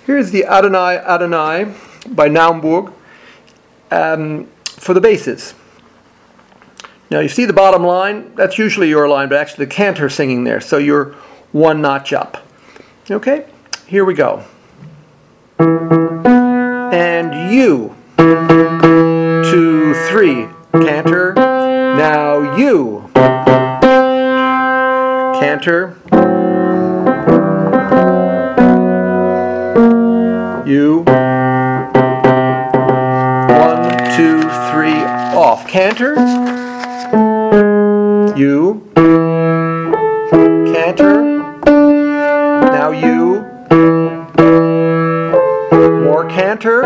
Here's the Adonai Adonai by Naumburg for the basses. Now you see the bottom line, that's usually your line, but actually the cantor singing there, so you're one notch up. Okay, here we go. And you, 2, 3, cantor. Now you, cantor. You, 1, 2, 3, off. Cantor. You, cantor. Now you, more cantor.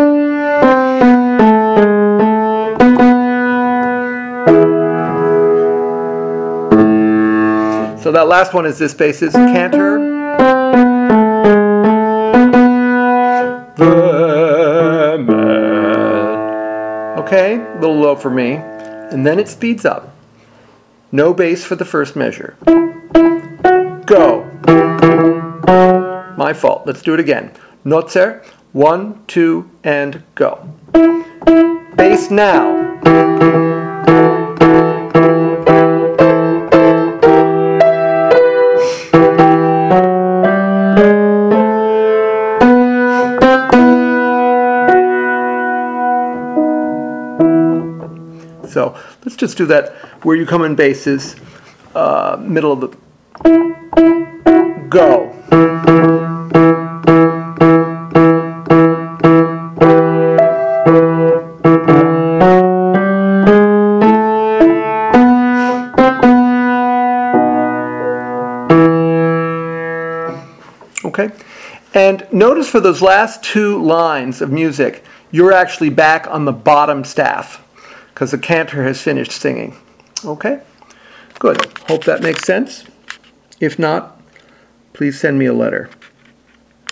So that last one is this basis, cantor. Okay, a little low for me. And then it speeds up. No bass for the first measure. Go. My fault. Let's do it again. Notzer. 1, 2, and go. Bass now. So let's just do that where you come in basses, middle of the go. Okay, and notice for those last 2 lines of music, you're actually back on the bottom staff, because the cantor has finished singing. Okay? Good. Hope that makes sense. If not, please send me a letter.